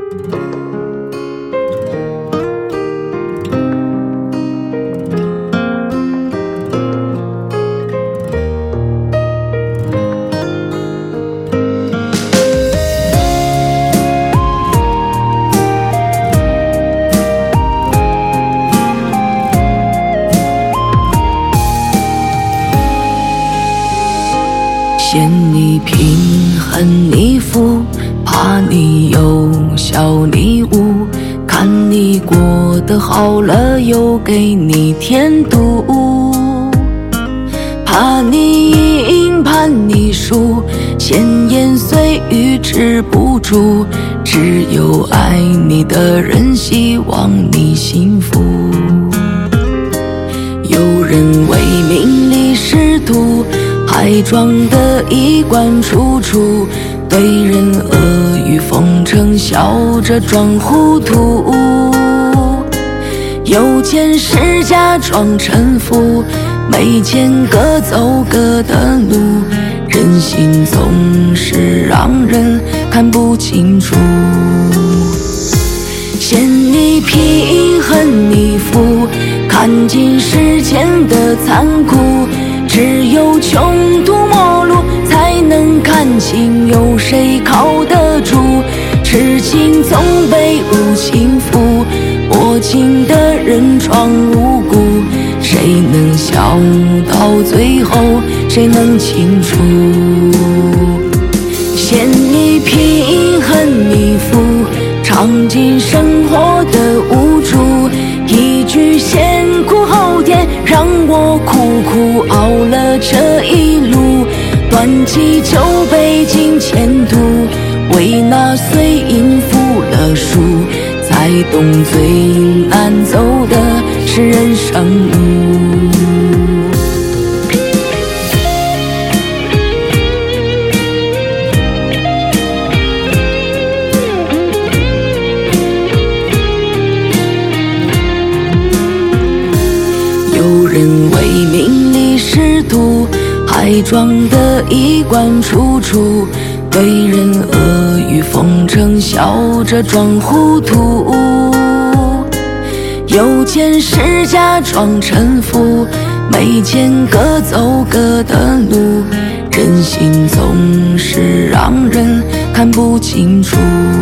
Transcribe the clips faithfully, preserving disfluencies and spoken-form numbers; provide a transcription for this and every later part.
嫌你贫恨你富，怕你有小礼物，看你过得好了又给你添堵，怕你赢怕你输，闲言碎语止不住，只有爱你的人希望你幸福。有人为名利仕途，还装得衣冠楚楚，对人阿谀奉承，笑着装糊涂。有钱时假装臣服，没钱各走各的路，人心总是让人看不清楚。嫌你贫恨你富，看尽世间的残酷，只有穷途末路才能看清有谁靠得住。痴情总被无情负，薄情的人装无辜，谁能笑到最后，谁能清楚。嫌你贫恨你富，尝尽生活的无助，一句先苦后甜，让我苦苦熬了这一路。端起酒杯敬前途，为那碎银付了书，才懂最难走的是人生路。有人为名利仕途，还装得衣冠楚楚，对人阿谀奉承，笑着装糊涂。有钱时假装臣服，没钱各走各的路，人心总是让人看不清楚。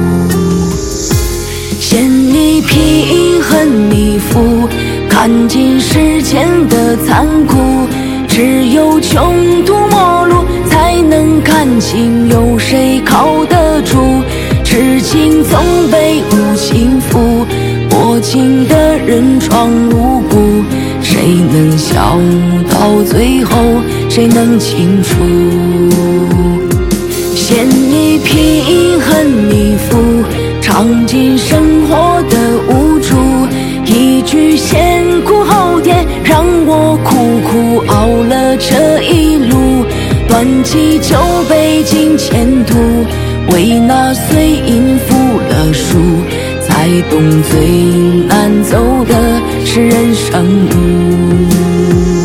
嫌你贫恨你富，看尽世间的残酷，只有穷途末路才能看清有谁靠得住。痴情总被无情负，薄情的人装无辜，谁能笑到最后，谁能清楚。嫌你贫恨你富，尝尽生活的无助，一句先苦后甜，让我苦苦熬了这一路。端起酒杯敬前途，为那碎银付了书，才懂最难走的是人生路。